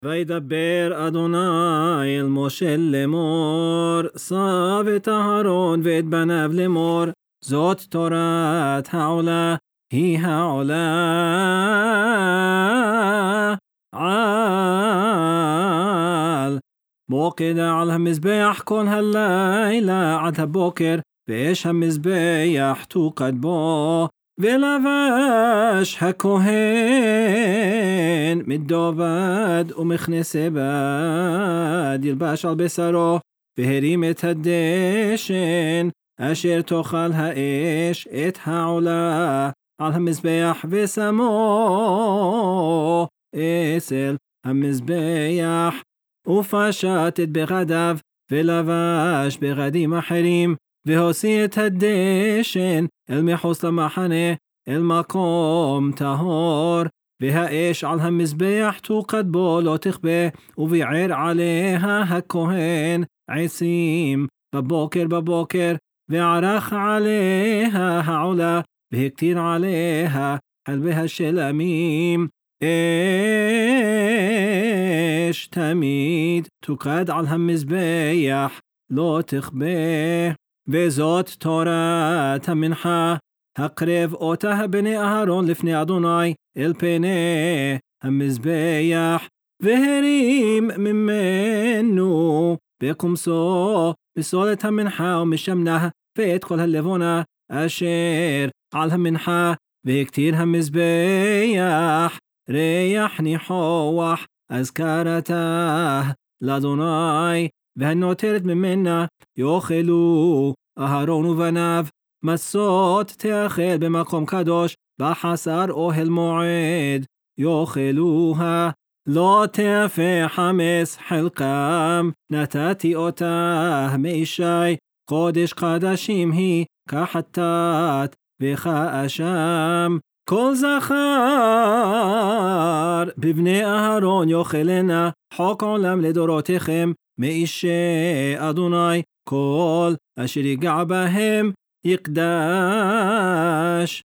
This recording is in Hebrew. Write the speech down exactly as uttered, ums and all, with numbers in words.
וידבר אדוני אל משה לאמור, שא את אהרון ואת בניו לאמור, זאת תורת העולה, היא העולה על מוקד על המזבח כל הלילה עד הבוקר, ואש המזבח תוקד בו, ולבש הכהן מדובד ומכנסי בד ילבש על בשרו, והרים את הדשן אשר תאכל האש את העולה על המזבח, ושמו אצל המזבח, ופשט את בגדיו ולבש בגדים אחרים, והוציא את הדשן אל מחוץ למחנה אל מקום טהור, והאש על המזבח תוקד בו לא תכבה, וביער עליה הכהן עצים בבוקר בבוקר, וערך עליה העולה, והקטיר עליה חלבי השלמים. אש תמיד תוקד על המזבח לא תכבה, וזאת תורת המנחה, הקרב אותה בני אהרון לפני אדוני אל פני המזבח, והרים ממנו בקומסו מסולת המנחה ומשמנה, ואת כל הלבונה אשר על המנחה, והקטיר המזבח ריח ניחוח אזכרתה לאדוני, והנותרת ממנה יאכלו אהרון ובניו, מסות תאכל במקום קדוש בחסר אוהל מועד יאכלוה, לא תאפה חמץ חלקם, נתתי אותה מאישי, קודש קדשים היא כחטאת וכאשם. כל זכר בבני אהרון יאכלנה, חוק עולם לדורותיכם מאישי אדוני, כל אשר יגע בהם יקדש.